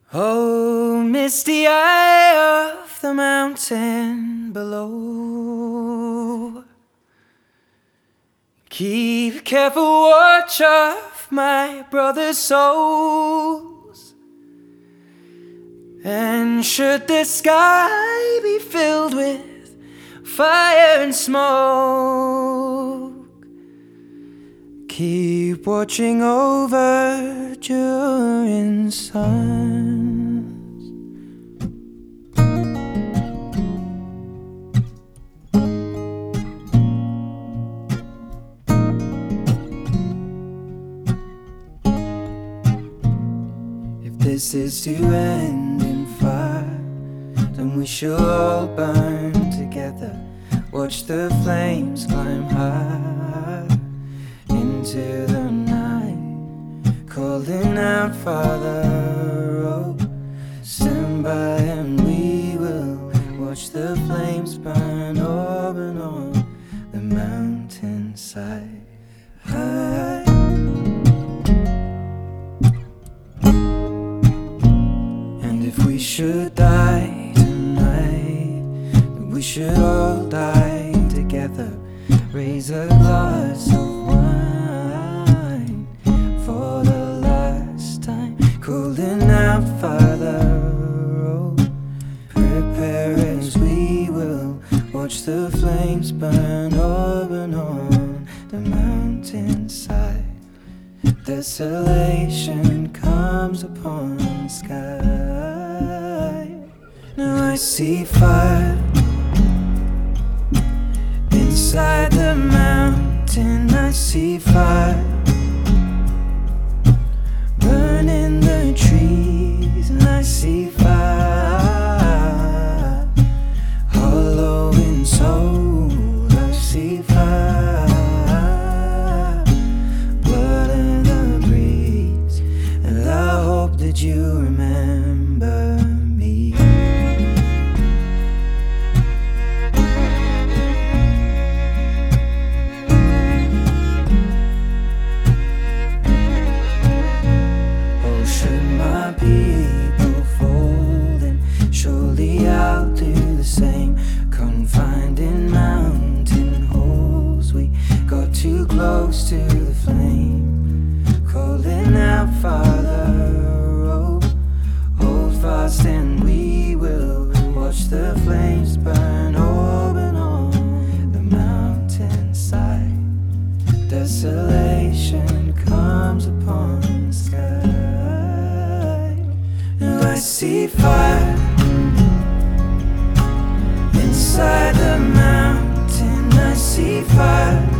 Oh, misty eye of the mountain below, keep careful watch of my brother's souls. And should the sky be filled with fire and smoke, keep watching over during suns. If this is to end in fire, then we shall all burn together. Watch the flames climb high into the night, calling out, Father, oh, stand by and we will watch the flames burn over and on the mountainside. And if we should die tonight, then we should all die together. Raise a glass of wine for the last time, calling out, Father, oh, prepare as we will watch the flames burn over and on the mountainside. Desolation comes upon the sky. Now I see fire inside the mountain. I see fire burning the trees, and I see fire hollow in soul. I see fire, blood in the breeze, and I hope that you remember me. People folding, surely I'll do the same. Confined in mountain holes, we got too close to the flame, calling out, Father, oh, hold fast and we will watch the flames burn over and on the mountainside. Desolation comes upon the sky. I see fire inside the mountain. I see fire